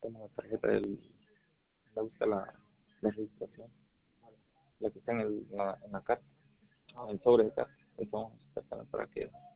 toma la tarjeta le gusta la registración, la que está en la carta, en el sobre de carta, entonces vamos a sacar para que